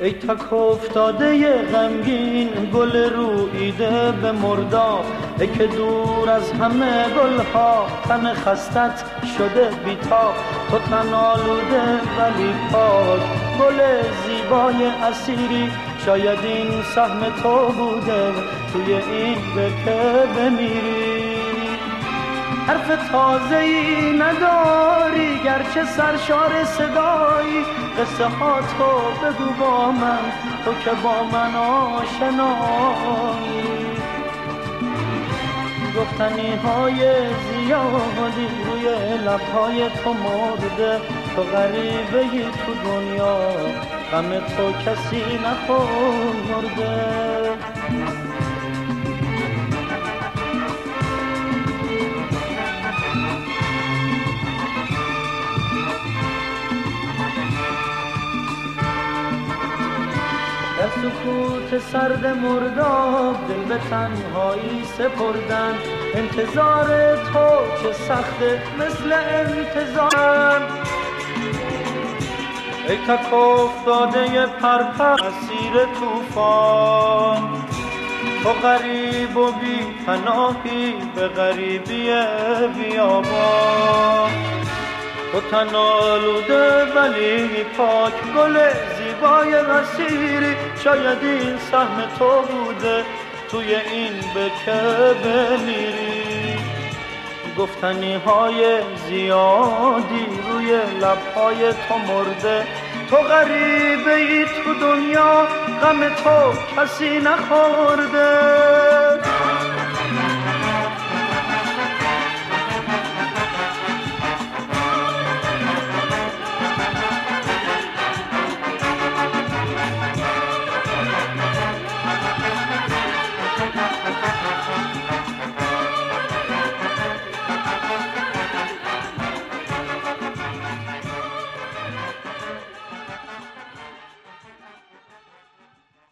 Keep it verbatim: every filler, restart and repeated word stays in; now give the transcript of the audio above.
ای تک افتاده غمگین گل روییده به مرداب، ای که دور از همه گلها تن خستت شده بیتاب. تو تن آلوده ولی پاک، گل زیبای اسیری، شاید این سهم تو بوده توی این به که بمیری. حرف تازه‌ای نداری گرچه سرشار صدایی، قصه ها تو بگو با من، تو که با من آشنایی. گفتنی های زیادی روی لبهای تو مرده، تو غریبه‌ای تو دنیا، غم تو کسی نخورده. در سکوت سرد مرداب دل به تنهایی سپردن، انتظار تو چه سخته مثل انتظارم. ای تک افتاده پرپر اسیر طوفان، تو غریب و بی پناهی به غریبی بیابان. تو تن آلوده ولی پاک، گل زیبای اسیری، شاید این سهم تو بوده توی این به که بمیری. گفتنی های زیادی روی لبهای تو مرده، تو غریبه ای تو دنیا، غم تو کسی نخورده.